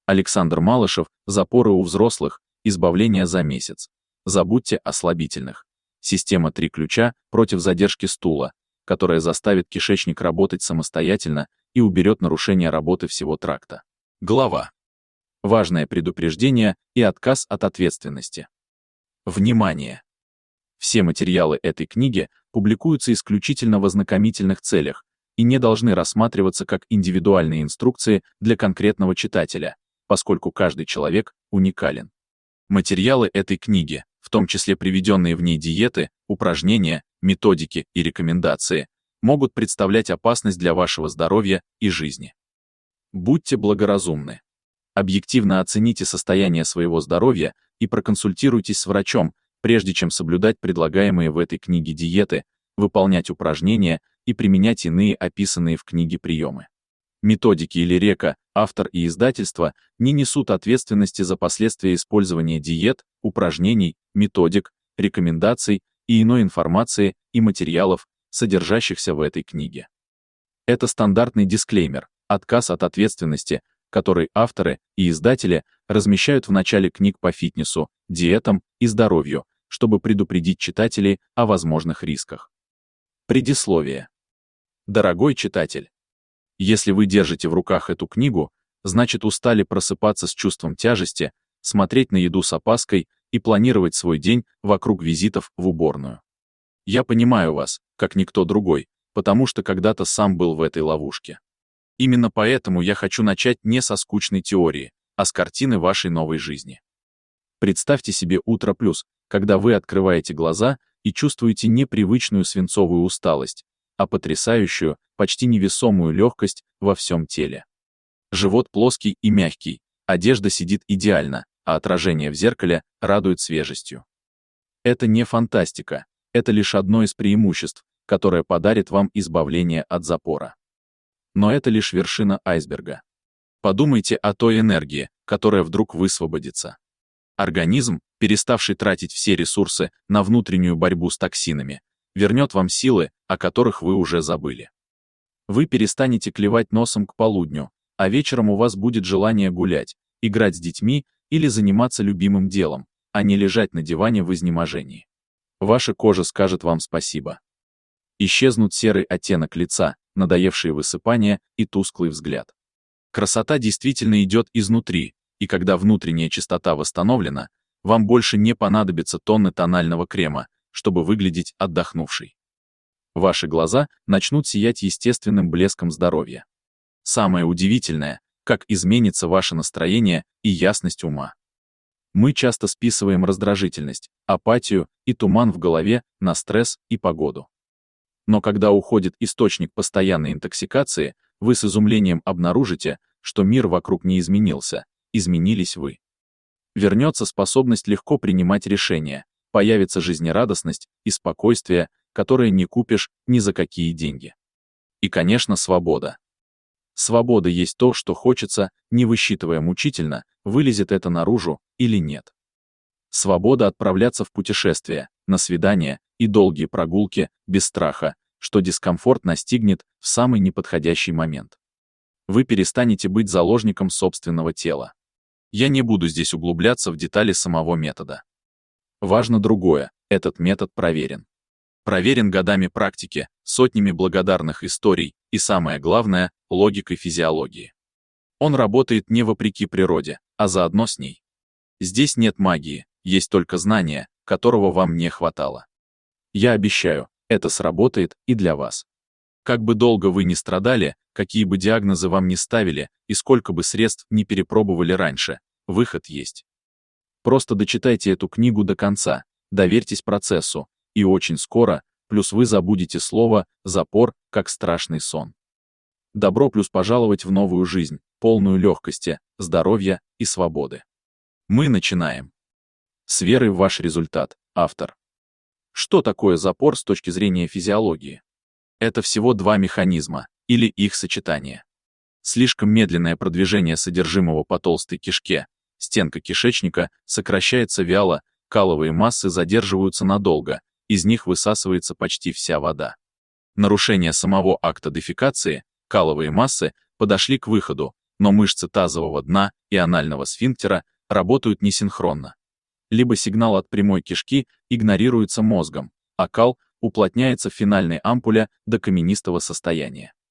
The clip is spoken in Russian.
Александр Малышев, запоры у взрослых, избавление за месяц. Забудьте о слабительных. Система 3 ключа против задержки стула, которая заставит кишечник работать самостоятельно и уберет нарушение работы всего тракта. Глава. Важное предупреждение и отказ от ответственности. Внимание! Все материалы этой книги публикуются исключительно в ознакомительных целях и не должны рассматриваться как индивидуальные инструкции для конкретного читателя, поскольку каждый человек уникален. Материалы этой книги, в том числе приведенные в ней диеты, упражнения, методики и рекомендации, могут представлять опасность для вашего здоровья и жизни. Будьте благоразумны. Объективно оцените состояние своего здоровья и проконсультируйтесь с врачом, прежде чем соблюдать предлагаемые в этой книге диеты, выполнять упражнения и применять иные описанные в книге приемы. Методики или река, автор и издательство не несут ответственности за последствия использования диет, упражнений, методик, рекомендаций и иной информации и материалов, содержащихся в этой книге. Это стандартный дисклеймер, отказ от ответственности, который авторы и издатели размещают в начале книг по фитнесу, диетам и здоровью, чтобы предупредить читателей о возможных рисках. Предисловие. Дорогой читатель, если вы держите в руках эту книгу, значит устали просыпаться с чувством тяжести, смотреть на еду с опаской и планировать свой день вокруг визитов в уборную. Я понимаю вас, как никто другой, потому что когда-то сам был в этой ловушке. Именно поэтому я хочу начать не со скучной теории, а с картины вашей новой жизни. Представьте себе утро плюс, когда вы открываете глаза и чувствуете не привычную свинцовую усталость, а потрясающую, почти невесомую легкость во всем теле. Живот плоский и мягкий, одежда сидит идеально, а отражение в зеркале радует свежестью. Это не фантастика, это лишь одно из преимуществ, которое подарит вам избавление от запора. Но это лишь вершина айсберга. Подумайте о той энергии, которая вдруг высвободится. Организм, переставший тратить все ресурсы на внутреннюю борьбу с токсинами, вернет вам силы, о которых вы уже забыли. Вы перестанете клевать носом к полудню, а вечером у вас будет желание гулять, играть с детьми или заниматься любимым делом, а не лежать на диване в изнеможении. Ваша кожа скажет вам спасибо. Исчезнут серый оттенок лица, надоевшие высыпания и тусклый взгляд. Красота действительно идет изнутри, и когда внутренняя чистота восстановлена, вам больше не понадобится тонны тонального крема, чтобы выглядеть отдохнувшей. Ваши глаза начнут сиять естественным блеском здоровья. Самое удивительное, как изменится ваше настроение и ясность ума. Мы часто списываем раздражительность, апатию и туман в голове на стресс и погоду. Но когда уходит источник постоянной интоксикации, вы с изумлением обнаружите, что мир вокруг не изменился, изменились вы. Вернется способность легко принимать решения, появится жизнерадостность и спокойствие, которое не купишь ни за какие деньги. И, конечно, свобода. Свобода есть то, что хочется, не высчитывая мучительно, вылезет это наружу или нет. Свобода отправляться в путешествия, на свидания и долгие прогулки без страха, что дискомфорт настигнет в самый неподходящий момент. Вы перестанете быть заложником собственного тела. Я не буду здесь углубляться в детали самого метода. Важно другое, этот метод проверен. Проверен годами практики, сотнями благодарных историй и, самое главное, логикой физиологии. Он работает не вопреки природе, а заодно с ней. Здесь нет магии, есть только знание, которого вам не хватало. Я обещаю, это сработает и для вас. Как бы долго вы ни страдали, какие бы диагнозы вам ни ставили и сколько бы средств не перепробовали раньше, выход есть. Просто дочитайте эту книгу до конца, доверьтесь процессу, и очень скоро, плюс вы забудете слово «запор», как страшный сон. Добро плюс пожаловать в новую жизнь, полную легкости, здоровья и свободы. Мы начинаем. С верой в ваш результат, автор. Что такое запор с точки зрения физиологии? Это всего два механизма, или их сочетание. Слишком медленное продвижение содержимого по толстой кишке, стенка кишечника сокращается вяло, каловые массы задерживаются надолго, из них высасывается почти вся вода. Нарушение самого акта дефекации, каловые массы подошли к выходу, но мышцы тазового дна и анального сфинктера работают несинхронно. Либо сигнал от прямой кишки игнорируется мозгом, а кал уплотняется в финальной ампуле до каменистого состояния.